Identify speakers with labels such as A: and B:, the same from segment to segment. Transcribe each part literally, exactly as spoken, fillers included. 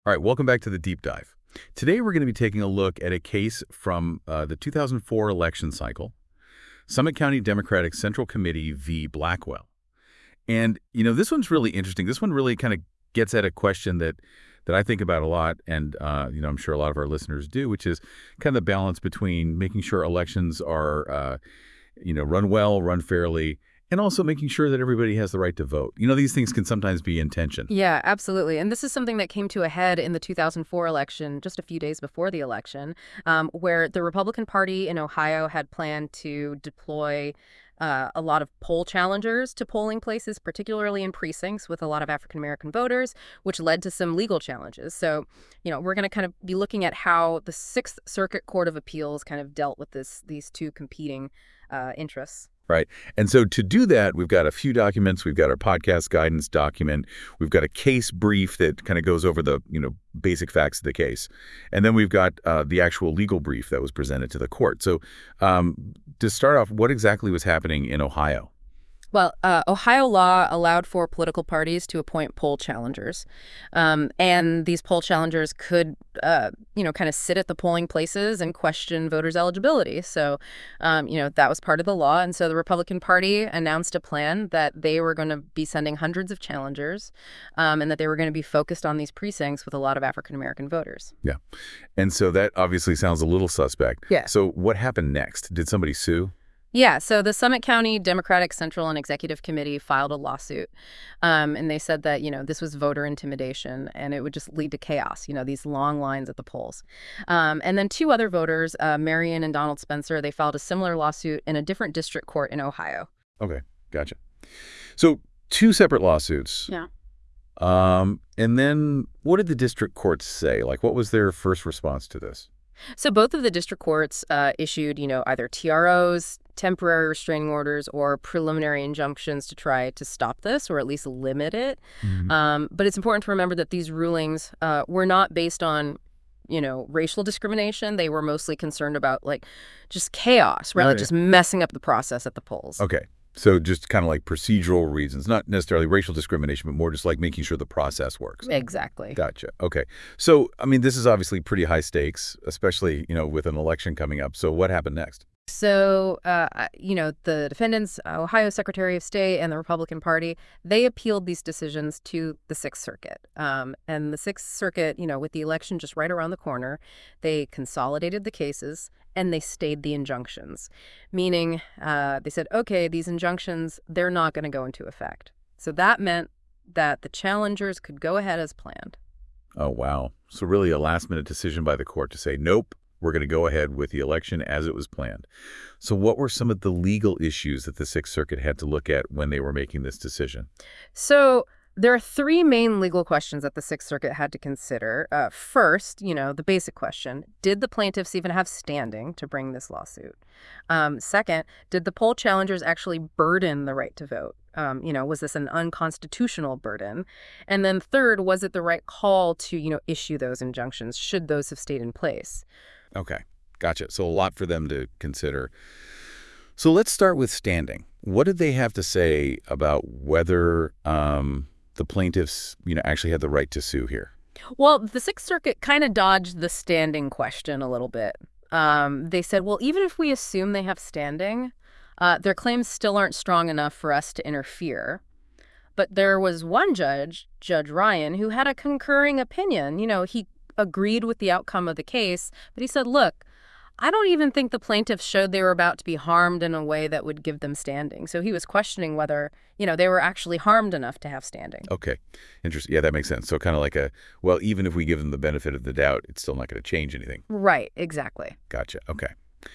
A: All right, welcome back to the deep dive. Today we're going to be taking a look at a case from uh, the two thousand four election cycle, Summit County Democratic Central Committee v. Blackwell. And, you know, this one's really interesting. This one really kind of gets at a question that that I think about a lot, and, uh, you know, I'm sure a lot of our listeners do, which is kind of the balance between making sure elections are, uh, you know, run well, run fairly, and also making sure that everybody has the right to vote. You know, these things can sometimes be in tension.
B: Yeah, absolutely. And this is something that came to a head in the two thousand four election, just a few days before the election, um, where the Republican Party in Ohio had planned to deploy uh, a lot of poll challengers to polling places, particularly in precincts with a lot of African-American voters, which led to some legal challenges. So, you know, we're going to kind of be looking at how the Sixth Circuit Court of Appeals kind of dealt with this these two competing uh, interests.
A: Right. And so to do that, we've got a few documents. We've got our podcast guidance document. We've got a case brief that kind of goes over the, you know, basic facts of the case. And then we've got uh, the actual legal brief that was presented to the court. So um, to start off, what exactly was happening in Ohio?
B: Well, uh, Ohio law allowed for political parties to appoint poll challengers. Um, and these poll challengers could, uh, you know, kind of sit at the polling places and question voters' eligibility. So, um, you know, that was part of the law. And so the Republican Party announced a plan that they were going to be sending hundreds of challengers um, and that they were going to be focused on these precincts with a lot of African-American voters.
A: Yeah. And so that obviously sounds a little suspect.
B: Yeah.
A: So what happened next? Did somebody sue?
B: Yeah, so the Summit County Democratic Central and Executive Committee filed a lawsuit, um, and they said that, you know, this was voter intimidation, and it would just lead to chaos, you know, these long lines at the polls. Um, and then two other voters, uh, Marion and Donald Spencer, they filed a similar lawsuit in a different district court in Ohio.
A: Okay, gotcha. So two separate lawsuits.
B: Yeah.
A: Um, and then what did the district courts say? Like, what was their first response to this?
B: So both of the district courts uh, issued, you know, either T R Os, temporary restraining orders, or preliminary injunctions to try to stop this or at least limit it.
A: Mhm.
B: Um, but it's important to remember that these rulings uh, were not based on, you know, racial discrimination. They were mostly concerned about, like, just chaos, right?
A: Oh,
B: Like
A: yeah.
B: just messing up the process at the polls.
A: Okay. So just kind of like procedural reasons, not necessarily racial discrimination, but more just like making sure the process works.
B: Exactly.
A: Gotcha. Okay. So, I mean, this is obviously pretty high stakes, especially, you know, with an election coming up. So what happened next?
B: So, uh, I- you know, the defendants, Ohio Secretary of State and the Republican Party, they appealed these decisions to the Sixth Circuit. Um, and the Sixth Circuit, you know, with the election just right around the corner, they consolidated the cases and they stayed the injunctions, meaning uh, they said, okay, these injunctions, they're not going to go into effect. So that meant that the challengers could go ahead as planned.
A: Oh, wow. So really a last minute decision by the court to say, nope, we're going to go ahead with the election as it was planned. So what were some of the legal issues that the Sixth Circuit had to look at when they were making this decision?
B: So there are three main legal questions that the Sixth Circuit had to consider. Uh, first, you know, the basic question, did the plaintiffs even have standing to bring this lawsuit? Um, second, did the poll challengers actually burden the right to vote? Um, you know, was this an unconstitutional burden? And then third, was it the right call to, you know, issue those injunctions? Should those have stayed in place?
A: Okay. Gotcha. So a lot for them to consider. So let's start with standing. What did they have to say about whether um, the plaintiffs, you know, actually had the right to sue here?
B: Well, the Sixth Circuit kind of dodged the standing question a little bit. Um, they said, well, even if we assume they have standing, uh, their claims still aren't strong enough for us to interfere. But there was one judge, Judge Ryan, who had a concurring opinion. You know, he agreed with the outcome of the case, but he said, look, I don't even think the plaintiffs showed they were about to be harmed in a way that would give them standing. So he was questioning whether, you know, they were actually harmed enough to have standing.
A: Okay. Interesting. Yeah, that makes sense. So kind of like a, well, even if we give them the benefit of the doubt, it's still not going to change anything.
B: Right, exactly.
A: Gotcha. Okay.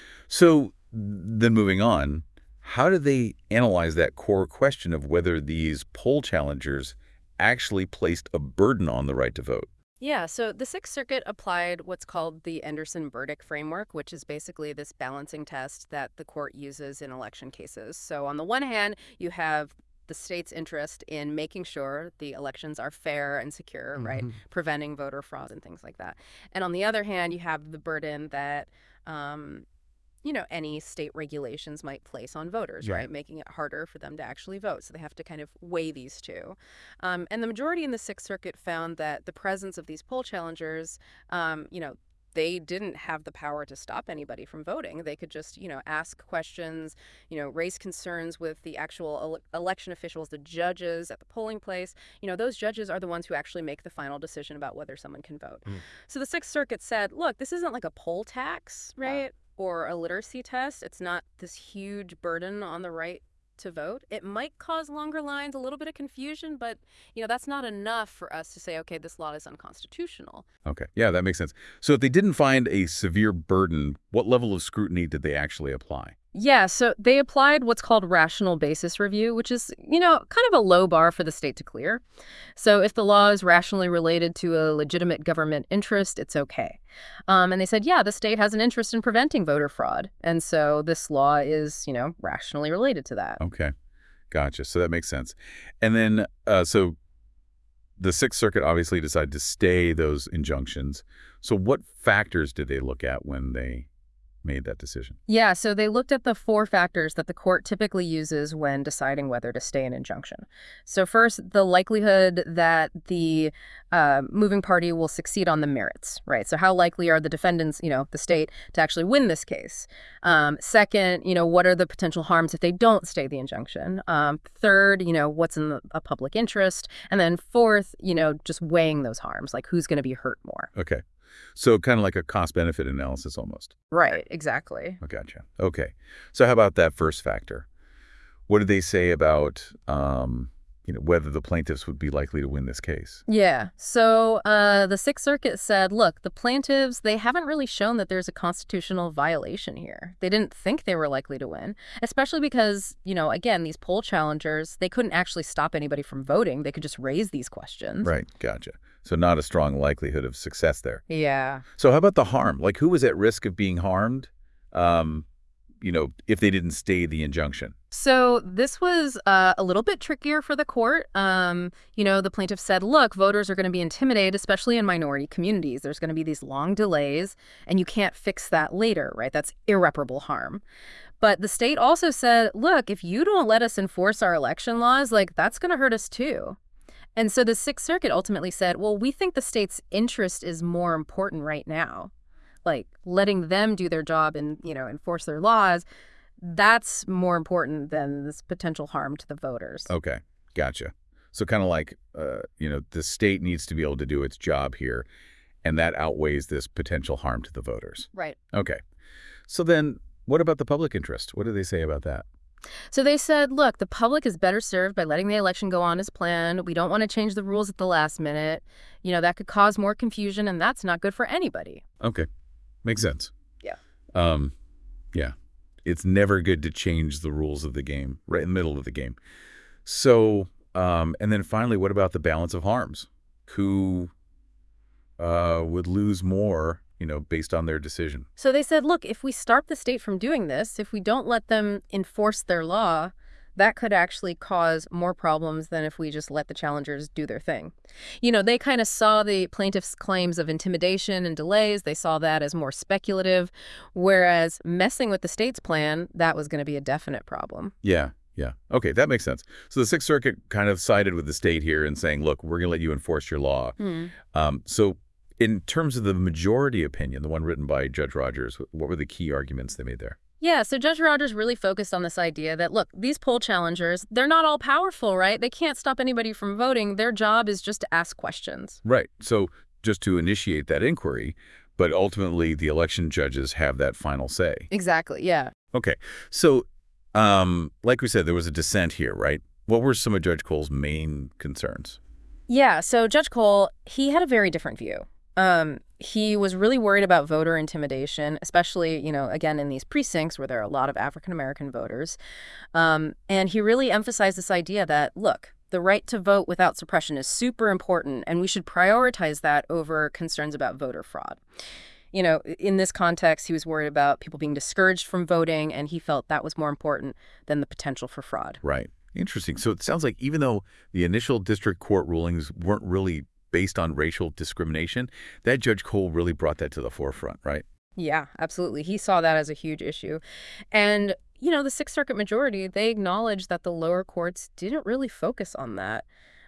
A: So then moving on, how do they analyze that core question of whether these poll challengers actually placed a burden on the right to vote?
B: Yeah, so the Sixth Circuit applied what's called the Anderson-Burdick framework, which is basically this balancing test that the court uses in election cases. So on the one hand, you have the state's interest in making sure the elections are fair and secure, right?
A: Mhm.
B: Preventing voter fraud and things like that. And on the other hand, you have the burden that um, you know, any state regulations might place on voters,
A: Yeah.
B: right? Making it harder for them to actually vote. So they have to kind of weigh these two. Um, and the majority in the Sixth Circuit found that the presence of these poll challengers, um, you know, they didn't have the power to stop anybody from voting. They could just, you know, ask questions, you know, raise concerns with the actual ele- election officials, the judges at the polling place. You know, those judges are the ones who actually make the final decision about whether someone can vote.
A: Mm.
B: So the Sixth Circuit said, look, this isn't like a poll tax, right? Or a literacy test. It's not this huge burden on the right to vote. It might cause longer lines, a little bit of confusion, but, you know, that's not enough for us to say, okay, this law is unconstitutional.
A: Okay. Yeah, that makes sense. So if they didn't find a severe burden, what level of scrutiny did they actually apply?
B: Yeah, so they applied what's called rational basis review, which is, you know, kind of a low bar for the state to clear. So if the law is rationally related to a legitimate government interest, it's okay. Um, and they said, yeah, the state has an interest in preventing voter fraud. And so this law is, you know, rationally related to that.
A: Okay. Gotcha. So that makes sense. And then, uh, so the Sixth Circuit obviously decided to stay those injunctions. So what factors did they look at when they made that decision?
B: Yeah, so they looked at the four factors that the court typically uses when deciding whether to stay an injunction. So first, the likelihood that the uh, moving party will succeed on the merits, right? So how likely are the defendants, you know, the state, to actually win this case? Um, second, you know, what are the potential harms if they don't stay the injunction? Um, third, you know, what's in the, a public interest? And then fourth, you know, just weighing those harms, like who's going to be hurt more.
A: Okay. So kind of like a cost-benefit analysis almost.
B: Right, exactly.
A: I gotcha. Okay. So how about that first factor? What did they say about, um, you know, whether the plaintiffs would be likely to win this case?
B: Yeah. So uh, the Sixth Circuit said, look, the plaintiffs, they haven't really shown that there's a constitutional violation here. They didn't think they were likely to win, especially because, you know, again, these poll challengers, they couldn't actually stop anybody from voting. They could just raise these questions.
A: Right. Gotcha. So not a strong likelihood of success there.
B: Yeah.
A: So how about the harm? Like who was at risk of being harmed, um, you know, if they didn't stay the injunction?
B: So this was uh, a little bit trickier for the court. Um, you know, the plaintiff said, look, voters are going to be intimidated, especially in minority communities. There's going to be these long delays, and you can't fix that later, right? That's irreparable harm. But the state also said, look, if you don't let us enforce our election laws, like that's going to hurt us too. And so the Sixth Circuit ultimately said, well, we think the state's interest is more important right now. Like letting them do their job and, you know, enforce their laws, that's more important than this potential harm to the voters.
A: Okay. Gotcha. So kind of like, uh, you know, the state needs to be able to do its job here, and that outweighs this potential harm to the voters.
B: Right.
A: Okay. So then what about the public interest? What do they say about that?
B: So they said, look, the public is better served by letting the election go on as planned. We don't want to change the rules at the last minute. You know, that could cause more confusion, and that's not good for anybody.
A: Okay. Makes sense.
B: Yeah.
A: Um, yeah. It's never good to change the rules of the game right in the middle of the game. So, um, and then finally, what about the balance of harms? Who uh, would lose more, you know, based on their decision?
B: So they said, look, if we start the state from doing this, if we don't let them enforce their law, that could actually cause more problems than if we just let the challengers do their thing. You know, they kind of saw the plaintiffs' claims of intimidation and delays. They saw that as more speculative, whereas messing with the state's plan, that was going to be a definite problem.
A: Yeah, yeah. Okay, that makes sense. So the Sixth Circuit kind of sided with the state here and saying, look, we're going to let you enforce your law.
B: Hmm.
A: Um, so in terms of the majority opinion, the one written by Judge Rogers, what were the key arguments they made there?
B: Yeah, so Judge Rogers really focused on this idea that, look, these poll challengers, they're not all powerful, right? They can't stop anybody from voting. Their job is just to ask questions.
A: Right. So just to initiate that inquiry, but ultimately the election judges have that final say.
B: Exactly, yeah.
A: Okay. So um, like we said, there was a dissent here, right? What were some of Judge Cole's main concerns?
B: Yeah, so Judge Cole, he had a very different view. Um, he was really worried about voter intimidation, especially, you know, again, in these precincts where there are a lot of African-American voters. Um, and he really emphasized this idea that, look, the right to vote without suppression is super important, and we should prioritize that over concerns about voter fraud. You know, in this context, he was worried about people being discouraged from voting, and he felt that was more important than the potential for fraud.
A: Right. Interesting. So it sounds like even though the initial district court rulings weren't really based on racial discrimination, that Judge Cole really brought that to the forefront, right?
B: Yeah, absolutely. He saw that as a huge issue. And, you know, the Sixth Circuit majority, they acknowledged that the lower courts didn't really focus on that.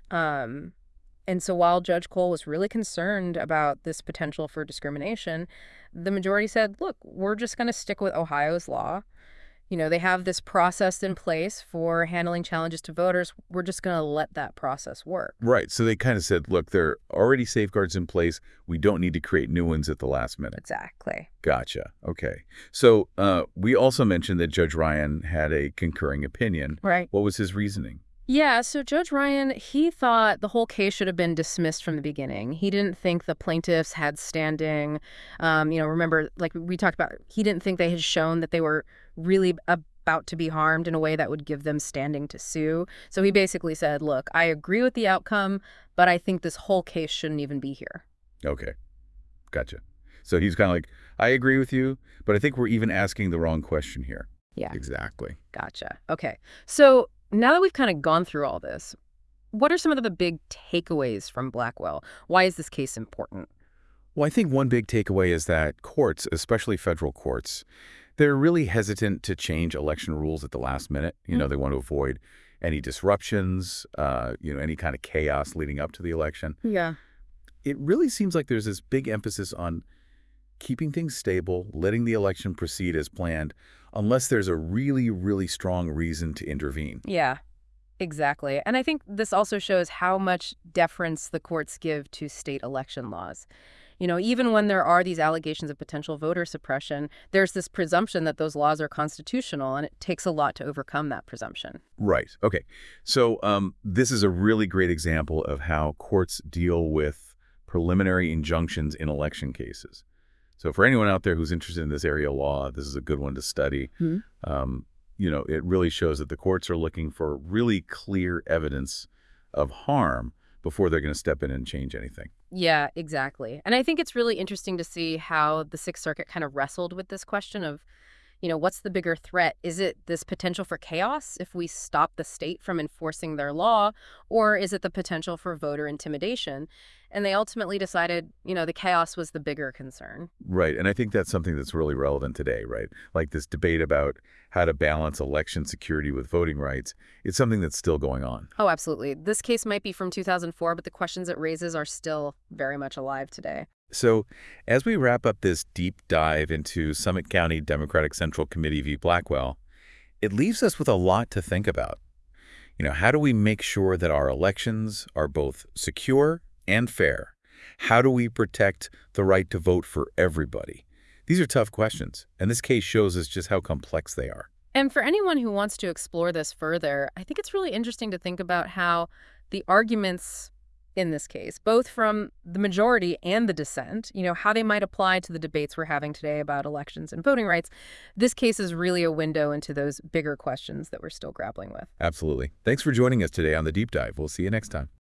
B: Um, and so while Judge Cole was really concerned about this potential for discrimination, the majority said, look, we're just going to stick with Ohio's law. You know, they have this process in place for handling challenges to voters. We're just going to let that process work.
A: Right. So they kind of said, look, there are already safeguards in place. We don't need to create new ones at the last minute.
B: Exactly.
A: Gotcha. Okay. So uh, we also mentioned that Judge Ryan had a concurring opinion.
B: Right.
A: What was his reasoning?
B: Yeah, so Judge Ryan, he thought the whole case should have been dismissed from the beginning. He didn't think the plaintiffs had standing. Um, you know, remember, like we talked about, he didn't think they had shown that they were really about to be harmed in a way that would give them standing to sue. So he basically said, look, I agree with the outcome, but I think this whole case shouldn't even be here.
A: Okay. Gotcha. So he's kind of like, I agree with you, but I think we're even asking the wrong question here.
B: Yeah.
A: Exactly.
B: Gotcha. Okay. So now that we've kind of gone through all this, what are some of the big takeaways from Blackwell? Why is this case important?
A: Well, I think one big takeaway is that courts, especially federal courts, they're really hesitant to change election rules at the last minute. You know, they want to avoid any disruptions, uh, you know, any kind of chaos leading up to the election.
B: Yeah.
A: It really seems like there's this big emphasis on keeping things stable, letting the election proceed as planned, unless there's a really, really strong reason to intervene.
B: Yeah, exactly. And I think this also shows how much deference the courts give to state election laws. You know, even when there are these allegations of potential voter suppression, there's this presumption that those laws are constitutional, and it takes a lot to overcome that presumption.
A: Right. Okay. So um, this is a really great example of how courts deal with preliminary injunctions in election cases. So for anyone out there who's interested in this area of law, this is a good one to study.
B: Hmm.
A: Um, you know, it really shows that the courts are looking for really clear evidence of harm before they're going to step in and change anything.
B: Yeah, exactly. And I think it's really interesting to see how the Sixth Circuit kind of wrestled with this question of, you know, what's the bigger threat? Is it this potential for chaos if we stop the state from enforcing their law, or is it the potential for voter intimidation? And they ultimately decided, you know, the chaos was the bigger concern.
A: Right. And I think that's something that's really relevant today, right? Like this debate about how to balance election security with voting rights. It's something that's still going on.
B: Oh, absolutely. This case might be from two thousand four, but the questions it raises are still very much alive today.
A: So as we wrap up this deep dive into Summit County Democratic Central Committee v. Blackwell, it leaves us with a lot to think about. You know, how do we make sure that our elections are both secure and fair? How do we protect the right to vote for everybody? These are tough questions, and this case shows us just how complex they are.
B: And for anyone who wants to explore this further, I think it's really interesting to think about how the arguments in this case, both from the majority and the dissent, you know, how they might apply to the debates we're having today about elections and voting rights. This case is really a window into those bigger questions that we're still grappling with.
A: Absolutely. Thanks for joining us today on The Deep Dive. We'll see you next time.